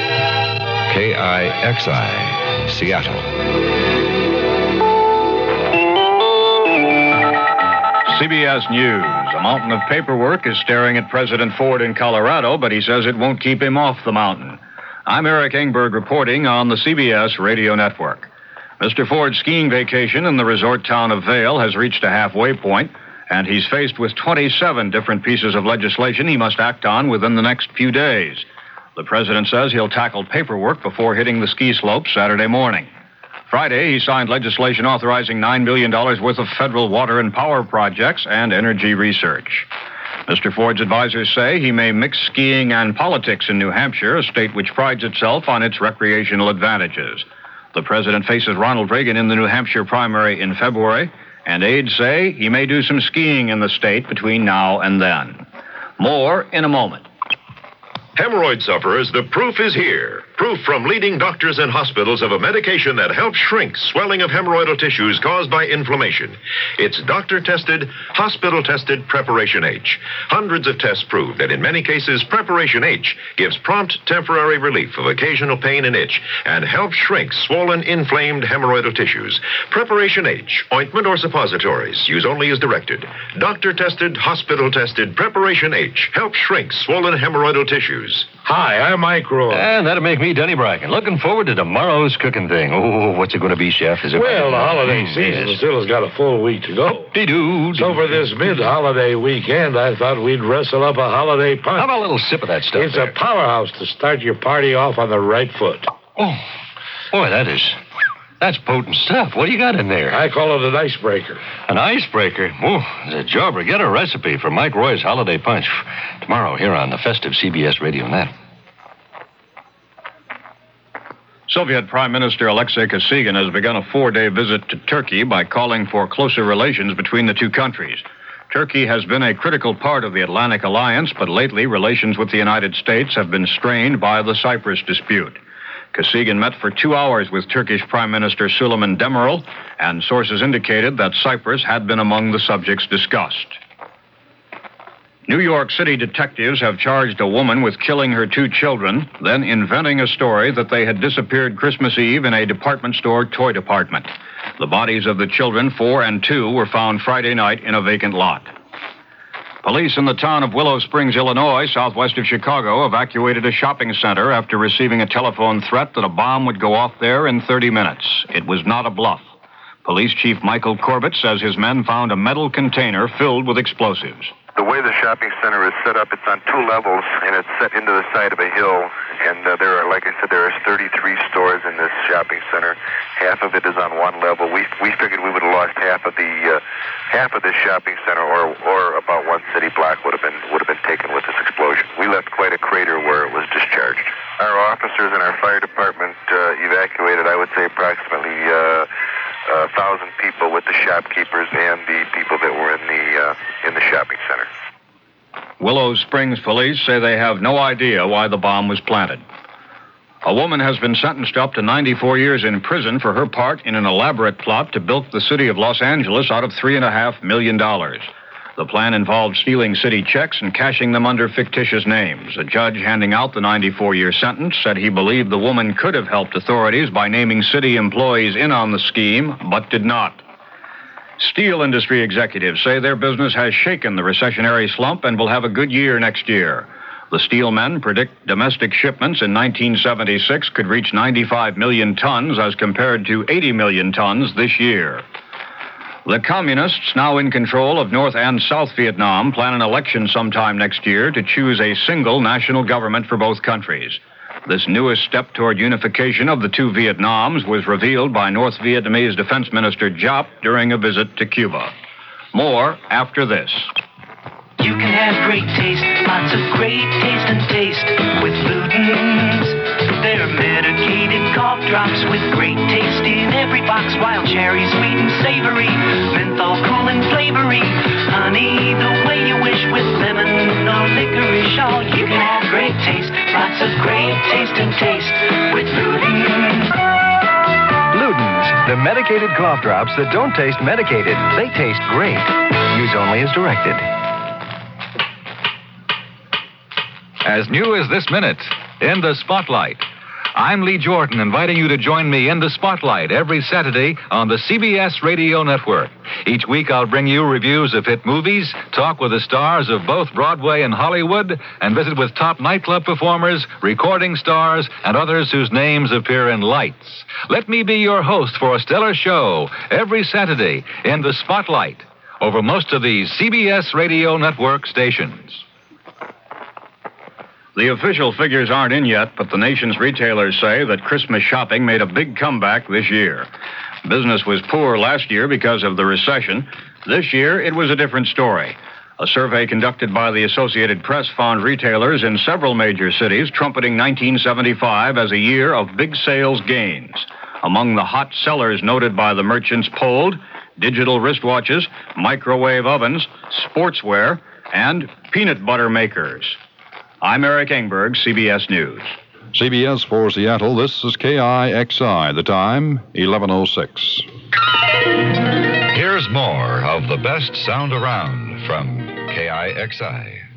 KIXI, Seattle. CBS News. A mountain of paperwork is staring at President Ford in Colorado, but he says it won't keep him off the mountain. I'm Eric Engberg reporting on the CBS radio network. Mr. Ford's skiing vacation in the resort town of Vail has reached a halfway point, and he's faced with 27 different pieces of legislation he must act on within the next few days. The president says he'll tackle paperwork before hitting the ski slopes Saturday morning. Friday, he signed legislation authorizing $9 million worth of federal water and power projects and energy research. Mr. Ford's advisors say he may mix skiing and politics in New Hampshire, a state which prides itself on its recreational advantages. The president faces Ronald Reagan in the New Hampshire primary in February, and aides say he may do some skiing in the state between now and then. More in a moment. Hemorrhoid sufferers, the proof is here. Proof from leading doctors and hospitals of a medication that helps shrink swelling of hemorrhoidal tissues caused by inflammation. It's doctor-tested, hospital-tested Preparation H. Hundreds of tests prove that in many cases, Preparation H gives prompt temporary relief of occasional pain and itch and helps shrink swollen, inflamed hemorrhoidal tissues. Preparation H, ointment or suppositories, use only as directed. Doctor-tested, hospital-tested Preparation H helps shrink swollen hemorrhoidal tissues. Hi, I'm Mike Roy. And that'll make me Denny Bracken. Looking forward to tomorrow's cooking thing. Oh, what's it going to be, Chef? Is it Well, the holiday season still has got a full week to go. So for this mid-holiday weekend, I thought we'd wrestle up a holiday punch. How about a little sip of that stuff? It's a powerhouse to start your party off on the right foot. Oh, boy, that is That's potent stuff. What do you got in there? I call it an icebreaker. An icebreaker? Oh, the jobber. Get a recipe for Mike Roy's Holiday Punch. Tomorrow here on the festive CBS Radio Net. Soviet Prime Minister Alexei Kosygin has begun a 4-day visit to Turkey by calling for closer relations between the two countries. Turkey has been a critical part of the Atlantic Alliance, but lately relations with the United States have been strained by the Cyprus dispute. Kosygin met for 2 hours with Turkish Prime Minister Süleyman Demirel, and sources indicated that Cyprus had been among the subjects discussed. New York City detectives have charged a woman with killing her 2 children, then inventing a story that they had disappeared Christmas Eve in a department store toy department. The bodies of the children, 4 and 2, were found Friday night in a vacant lot. Police in the town of Willow Springs, Illinois, southwest of Chicago, evacuated a shopping center after receiving a telephone threat that a bomb would go off there in 30 minutes. It was not a bluff. Police Chief Michael Corbett says his men found a metal container filled with explosives. The way the shopping center is set up, it's on 2 levels, and it's set into the side of a hill. And there are, like I said, there are 33 stores in this shopping center. Half of it is on 1 level. We figured we would have lost half of the shopping center, or about 1 city block would have been taken with this explosion. We left quite a crater where it was discharged. Our officers and our fire department evacuated, I would say, approximately 1,000 people with the shopkeepers and the people that were in the shopping center. Willow Springs police say they have no idea why the bomb was planted. A woman has been sentenced up to 94 years in prison for her part in an elaborate plot to bilk the city of Los Angeles out of $3.5 million. The plan involved stealing city checks and cashing them under fictitious names. A judge handing out the 94-year sentence said he believed the woman could have helped authorities by naming city employees in on the scheme, but did not. Steel industry executives say their business has shaken the recessionary slump and will have a good year next year. The steel men predict domestic shipments in 1976 could reach 95 million tons as compared to 80 million tons this year. The communists, now in control of North and South Vietnam, plan an election sometime next year to choose a single national government for both countries. This newest step toward unification of the 2 Vietnams was revealed by North Vietnamese Defense Minister Giap during a visit to Cuba. More after this. You can have great taste, lots of great taste and taste with Luden's. They're medicated cough drops with great taste in every box. Wild cherry, sweet and savory, menthol cool and flavory. Honey, the way you wish with lemon or licorice. Oh, you can have great taste, lots of great taste and taste with Luden's. Luden's, the medicated cough drops that don't taste medicated. They taste great. Use only as directed. As new as this minute, In the Spotlight. I'm Lee Jordan, inviting you to join me in the Spotlight every Saturday on the CBS Radio Network. Each week I'll bring you reviews of hit movies, talk with the stars of both Broadway and Hollywood, and visit with top nightclub performers, recording stars, and others whose names appear in lights. Let me be your host for a stellar show every Saturday in the Spotlight over most of these CBS Radio Network stations. The official figures aren't in yet, but the nation's retailers say that Christmas shopping made a big comeback this year. Business was poor last year because of the recession. This year, it was a different story. A survey conducted by the Associated Press found retailers in several major cities trumpeting 1975 as a year of big sales gains. Among the hot sellers noted by the merchants polled, digital wristwatches, microwave ovens, sportswear, and peanut butter makers. I'm Eric Engberg, CBS News. CBS for Seattle, this is KIXI. The time, 11:06. Here's more of the best sound around from KIXI.